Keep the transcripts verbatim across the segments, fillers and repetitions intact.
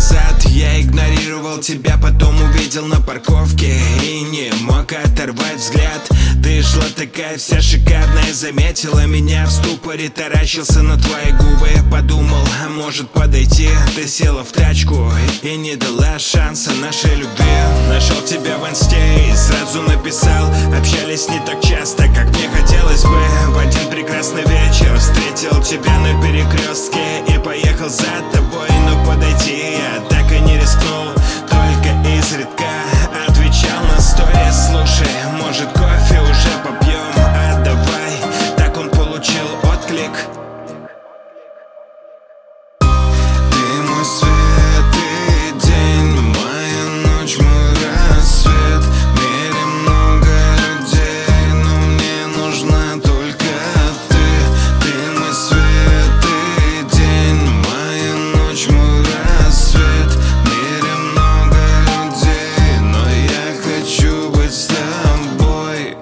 назад я игнорировал тебя, потом увидел на парковке и не мог оторвать взгляд. Ты шла такая вся шикарная, заметила меня в ступоре, таращился на твои губы. Подумал, а может подойти, ты села в тачку и не дала шанса нашей любви. Нашел тебя в инсте и сразу написал. Общались не так часто, как мне хотелось бы. В один прекрасный вечер встретил тебя на перекрестке и поехал за тобой, но подойти я так и не рискнул. Только изредка отвечал на сторис. Слушай, может кофе уже попьем, а давай. Так он получил отклик. Ты мой свет и день, моя ночь, мой рассвет. В мире много людей, но мне нужна только ты. Ты мой свет и день, моя ночь, мой рассвет. В мире много людей, но я хочу быть с тобой.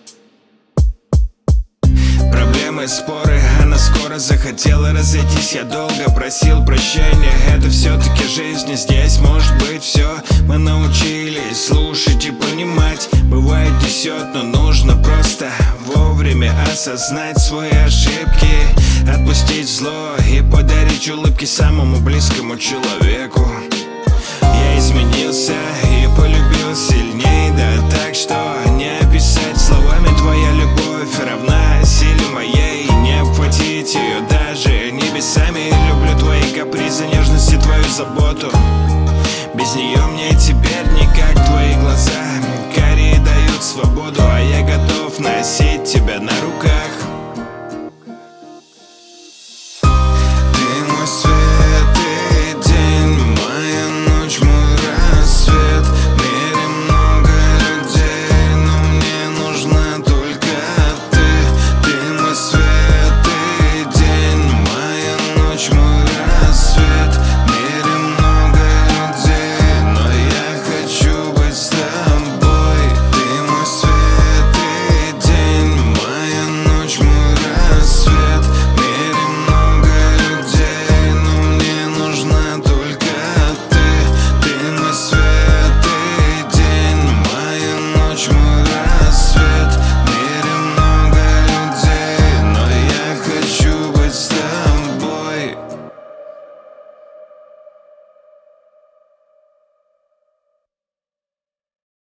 Проблемы, споры, она скоро захотела разойтись. Я долго просил прощения, это все-таки жизнь, и здесь может быть все. Мы научились слушать и понимать. Бывает несет, но нужно просто вовремя осознать свои ошибки, отпустить зло и подарить улыбки самому близкому человеку. Я изменился и полюбил сильней, да так, что не описать словами. Твоя любовь равна силе моей, не обхватить ее даже небесами. Люблю твои капризы, нежность и твою заботу. Без нее мне теперь никак. Твои глаза карие дают свободу, а я готов носить тебя на руках.